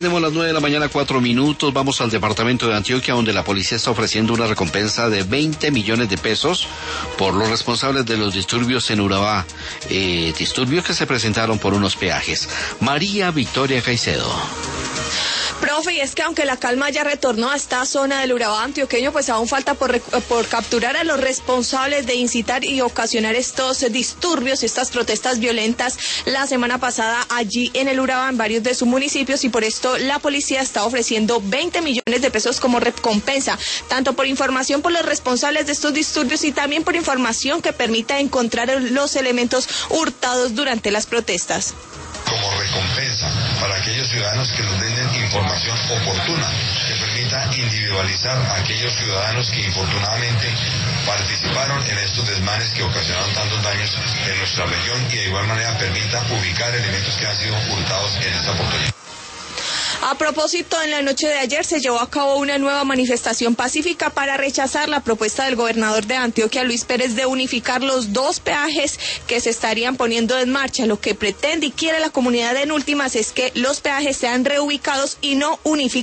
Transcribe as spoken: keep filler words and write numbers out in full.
Tenemos las nueve de la mañana, cuatro minutos. Vamos al departamento de Antioquia, donde la policía está ofreciendo una recompensa de veinte millones de pesos por los responsables de los disturbios en Urabá. Eh, disturbios que se presentaron por unos peajes. María Victoria Caicedo. Profe, y es que aunque la calma ya retornó a esta zona del Urabá antioqueño, pues aún falta por, por capturar a los responsables de incitar y ocasionar estos disturbios y estas protestas violentas la semana pasada allí en el Urabá, en varios de sus municipios, y por esto la policía está ofreciendo veinte millones de pesos como recompensa, tanto por información por los responsables de estos disturbios y también por información que permita encontrar los elementos hurtados durante las protestas. Como recompensa para aquellos ciudadanos que nos den información oportuna, que permita individualizar a aquellos ciudadanos que infortunadamente participaron en estos desmanes que ocasionaron tantos daños en nuestra región y de igual manera permita ubicar elementos que han sido hurtados en esta oportunidad. A propósito, en la noche de ayer se llevó a cabo una nueva manifestación pacífica para rechazar la propuesta del gobernador de Antioquia, Luis Pérez, de unificar los dos peajes que se estarían poniendo en marcha. Lo que pretende y quiere la comunidad en últimas es que los peajes sean reubicados y no unificados.